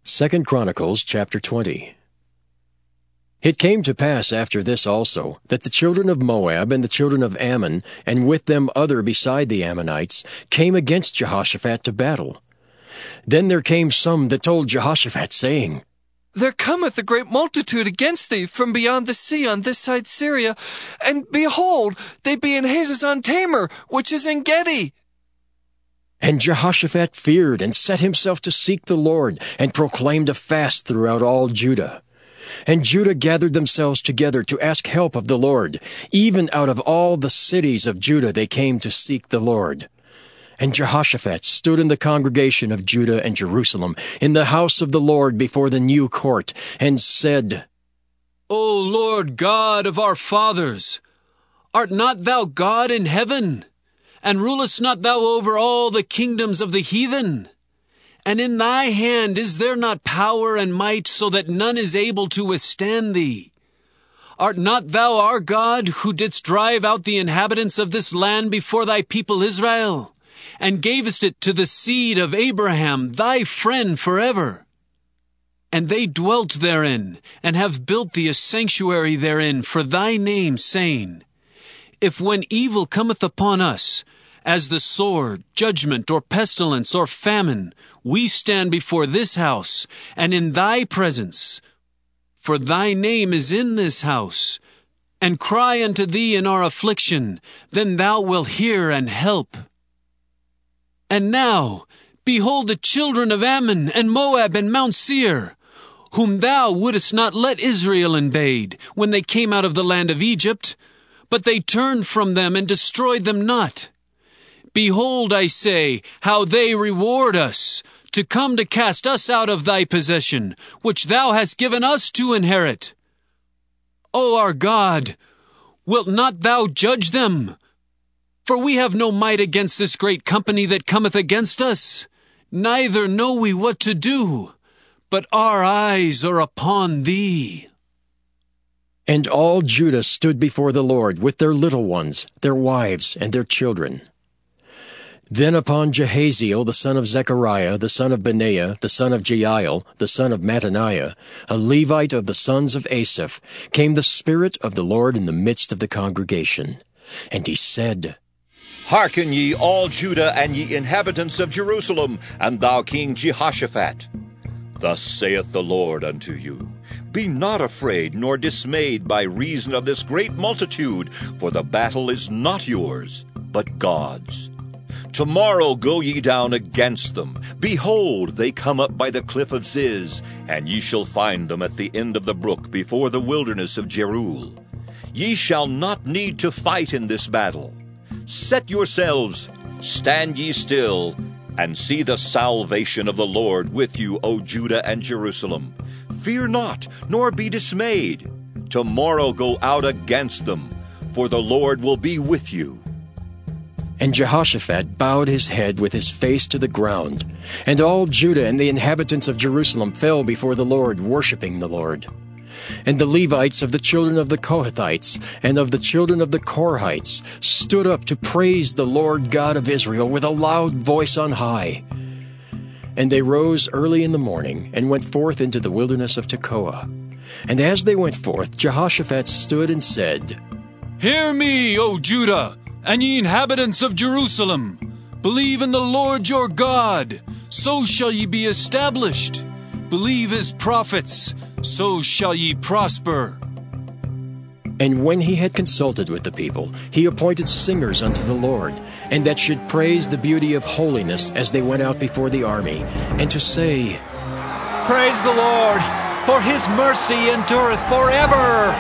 2 Chronicles chapter 20. It came to pass after this also, that the children of Moab and the children of Ammon, and with them other beside the Ammonites, came against Jehoshaphat to battle. Then there came some that told Jehoshaphat, saying, There cometh a great multitude against thee from beyond the sea on this side Syria, and behold, they be in Hazazon Tamar, which is En Gedi. And Jehoshaphat feared and set himself to seek the Lord, and proclaimed a fast throughout all Judah. And Judah gathered themselves together to ask help of the Lord. Even out of all the cities of Judah they came to seek the Lord. And Jehoshaphat stood in the congregation of Judah and Jerusalem, in the house of the Lord before the new court, and said, O Lord God of our fathers, art not thou God in heaven? And rulest not thou over all the kingdoms of the heathen? And in thy hand is there not power and might, so that none is able to withstand thee? Art not thou our God, who didst drive out the inhabitants of this land before thy people Israel, and gavest it to the seed of Abraham, thy friend forever? And they dwelt therein, and have built thee a sanctuary therein for thy name, saying, If when evil cometh upon us, as the sword, judgment, or pestilence, or famine, we stand before this house, and in thy presence, for thy name is in this house, and cry unto thee in our affliction, then thou wilt hear and help. And now, behold the children of Ammon, and Moab, and Mount Seir, whom thou wouldest not let Israel invade, when they came out of the land of Egypt, but they turned from them and destroyed them not. Behold, I say, how they reward us, to come to cast us out of thy possession, which thou hast given us to inherit. O our God, wilt not thou judge them? For we have no might against this great company that cometh against us, neither know we what to do, but our eyes are upon thee. And all Judah stood before the Lord with their little ones, their wives, and their children. Then upon Jehaziel the son of Zechariah, the son of Benaiah, the son of Jeiel, the son of Mattaniah, a Levite of the sons of Asaph, came the Spirit of the Lord in the midst of the congregation. And he said, Hearken ye all Judah and ye inhabitants of Jerusalem, and thou King Jehoshaphat. Thus saith the Lord unto you, Be not afraid nor dismayed by reason of this great multitude, for the battle is not yours, but God's. Tomorrow go ye down against them. Behold, they come up by the cliff of Ziz, and ye shall find them at the end of the brook before the wilderness of Jeruel. Ye shall not need to fight in this battle. Set yourselves, stand ye still, and see the salvation of the Lord with you, O Judah and Jerusalem. Fear not, nor be dismayed. Tomorrow go out against them, for the Lord will be with you. And Jehoshaphat bowed his head with his face to the ground, and all Judah and the inhabitants of Jerusalem fell before the Lord, worshiping the Lord. And the Levites of the children of the Kohathites and of the children of the Korhites stood up to praise the Lord God of Israel with a loud voice on high. And they rose early in the morning and went forth into the wilderness of Tekoa. And as they went forth, Jehoshaphat stood and said, Hear me, O Judah, and ye inhabitants of Jerusalem. Believe in the Lord your God, so shall ye be established. Believe his prophets, so shall ye prosper. And when he had consulted with the people, he appointed singers unto the Lord, and that should praise the beauty of holiness as they went out before the army, and to say, Praise the Lord, for his mercy endureth forever.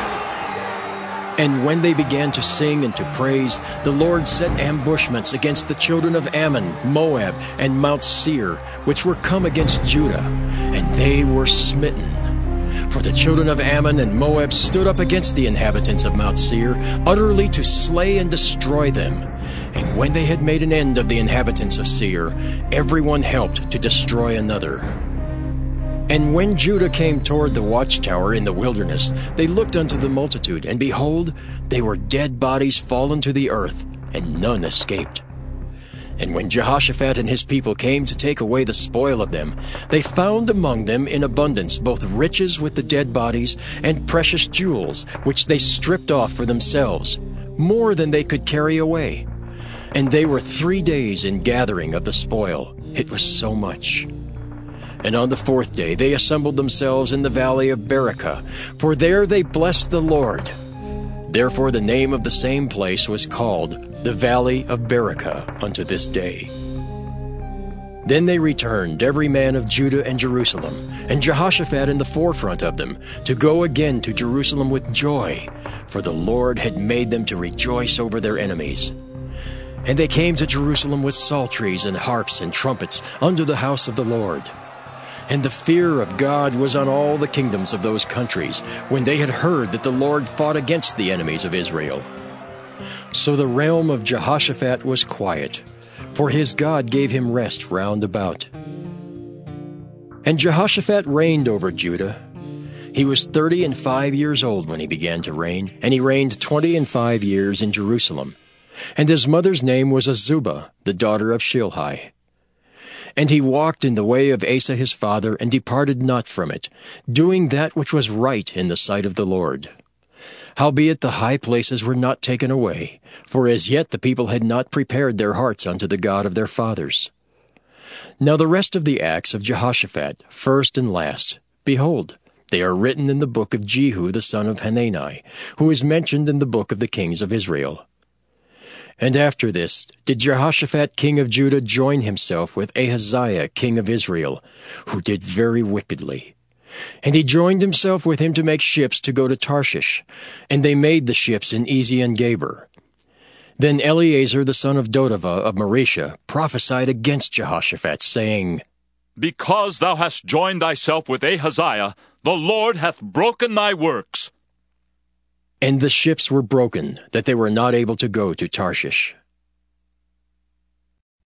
And when they began to sing and to praise, the Lord set ambushments against the children of Ammon, Moab, and Mount Seir, which were come against Judah, and they were smitten. For the children of Ammon and Moab stood up against the inhabitants of Mount Seir, utterly to slay and destroy them. And when they had made an end of the inhabitants of Seir, everyone helped to destroy another. And when Judah came toward the watchtower in the wilderness, they looked unto the multitude, and behold, they were dead bodies fallen to the earth, and none escaped. And when Jehoshaphat and his people came to take away the spoil of them, they found among them in abundance both riches with the dead bodies and precious jewels, which they stripped off for themselves, more than they could carry away. And they were 3 days in gathering of the spoil. It was so much. And on the 4th day they assembled themselves in the valley of Berachah, for there they blessed the Lord. Therefore the name of the same place was called the Valley of Berachah unto this day. Then they returned, every man of Judah and Jerusalem, and Jehoshaphat in the forefront of them, to go again to Jerusalem with joy, for the Lord had made them to rejoice over their enemies. And they came to Jerusalem with psalteries and harps and trumpets unto the house of the Lord. And the fear of God was on all the kingdoms of those countries, when they had heard that the Lord fought against the enemies of Israel. So the realm of Jehoshaphat was quiet, for his God gave him rest round about. And Jehoshaphat reigned over Judah. He was 35 years old when he began to reign, and he reigned 25 years in Jerusalem. And his mother's name was Azubah, the daughter of Shilhi. And he walked in the way of Asa his father, and departed not from it, doing that which was right in the sight of the Lord. Howbeit the high places were not taken away, for as yet the people had not prepared their hearts unto the God of their fathers. Now the rest of the acts of Jehoshaphat, first and last, behold, they are written in the book of Jehu the son of Hanani, who is mentioned in the book of the kings of Israel. And after this did Jehoshaphat king of Judah join himself with Ahaziah king of Israel, who did very wickedly. And he joined himself with him to make ships to go to Tarshish, and they made the ships in Ezion-Geber. Then Eleazar the son of Dodavah of Maresha prophesied against Jehoshaphat, saying, Because thou hast joined thyself with Ahaziah, the Lord hath broken thy works. And the ships were broken, that they were not able to go to Tarshish.